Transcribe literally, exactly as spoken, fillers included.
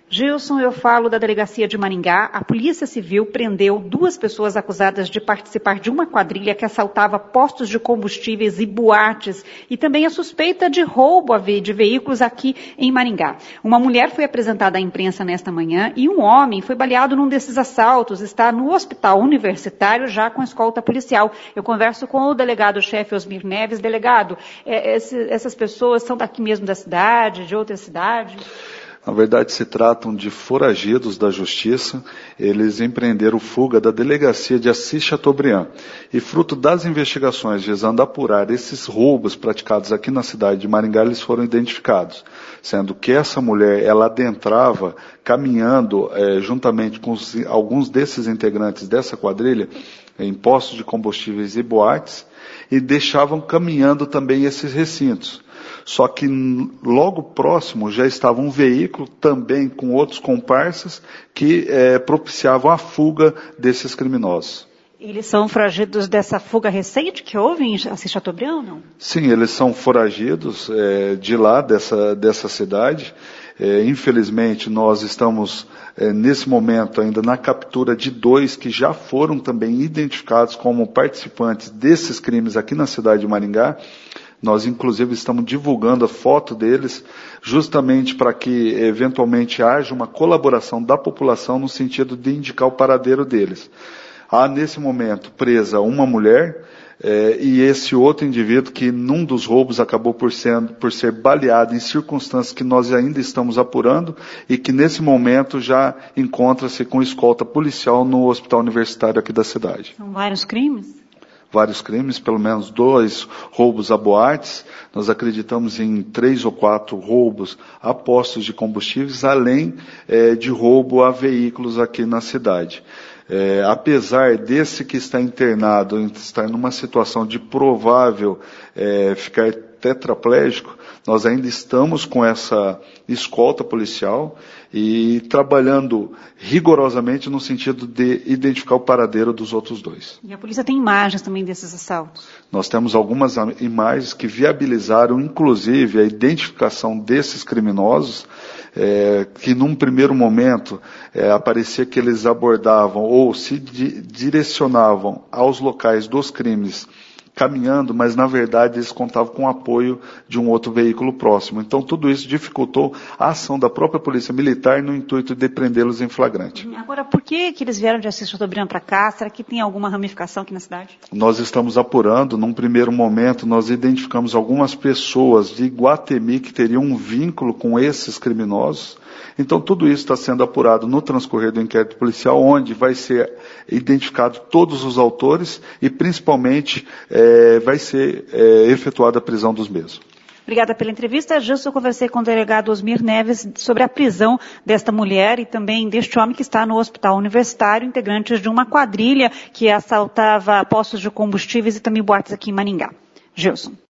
Gilson, eu falo da delegacia de Maringá. A Polícia Civil prendeu duas pessoas acusadas de participar de uma quadrilha que assaltava postos de combustíveis e boates e também a suspeita de roubo de veículos aqui em Maringá. Uma mulher foi apresentada à imprensa nesta manhã e um homem foi baleado num desses assaltos, está no hospital universitário já com escolta policial. Eu converso com o delegado-chefe Osmir Neves. Delegado, é, esse, essas pessoas são daqui mesmo da cidade, de outra cidade? Na verdade, se tratam de foragidos da Justiça. Eles empreenderam fuga da delegacia de Assis Chateaubriand. E fruto das investigações visando apurar esses roubos praticados aqui na cidade de Maringá, eles foram identificados. Sendo que essa mulher, ela adentrava caminhando é, juntamente com os, alguns desses integrantes dessa quadrilha em postos de combustíveis e boates e deixavam caminhando também esses recintos. Só que logo próximo já estava um veículo também com outros comparsas que é, propiciavam a fuga desses criminosos. Eles são foragidos dessa fuga recente que houve em Assis Chateaubriand ou não? Sim, eles são foragidos é, de lá, dessa, dessa cidade. É, infelizmente, nós estamos, é, nesse momento, ainda na captura de dois que já foram também identificados como participantes desses crimes aqui na cidade de Maringá. Nós, inclusive, estamos divulgando a foto deles justamente para que, eventualmente, haja uma colaboração da população no sentido de indicar o paradeiro deles. Há, nesse momento, presa uma mulher eh, e esse outro indivíduo que, num dos roubos, acabou por ser, por ser baleado em circunstâncias que nós ainda estamos apurando e que, nesse momento, já encontra-se com escolta policial no hospital universitário aqui da cidade. São vários crimes? Vários crimes, pelo menos dois roubos a boates. Nós acreditamos em três ou quatro roubos a postos de combustíveis, além é, de roubo a veículos aqui na cidade. É, apesar desse que está internado estar numa situação de provável é, ficar tetraplégico, nós ainda estamos com essa escolta policial e trabalhando rigorosamente no sentido de identificar o paradeiro dos outros dois. E a polícia tem imagens também desses assaltos? Nós temos algumas imagens que viabilizaram, inclusive, a identificação desses criminosos, é, que num primeiro momento é, aparecia que eles abordavam ou se di- direcionavam aos locais dos crimes caminhando, mas na verdade eles contavam com o apoio de um outro veículo próximo. Então tudo isso dificultou a ação da própria Polícia Militar no intuito de prendê-los em flagrante. Agora, por que, que eles vieram de Assis Chateaubriand para cá? Será que tem alguma ramificação aqui na cidade? Nós estamos apurando. Num primeiro momento, nós identificamos algumas pessoas de Iguatemi que teriam um vínculo com esses criminosos. Então, tudo isso está sendo apurado no transcorrer do inquérito policial, onde vai ser identificado todos os autores e, principalmente, é, vai ser é, efetuada a prisão dos mesmos. Obrigada pela entrevista. Gilson, eu conversei com o delegado Osmir Neves sobre a prisão desta mulher e também deste homem que está no hospital universitário, integrantes de uma quadrilha que assaltava postos de combustíveis e também boates aqui em Maringá. Gilson.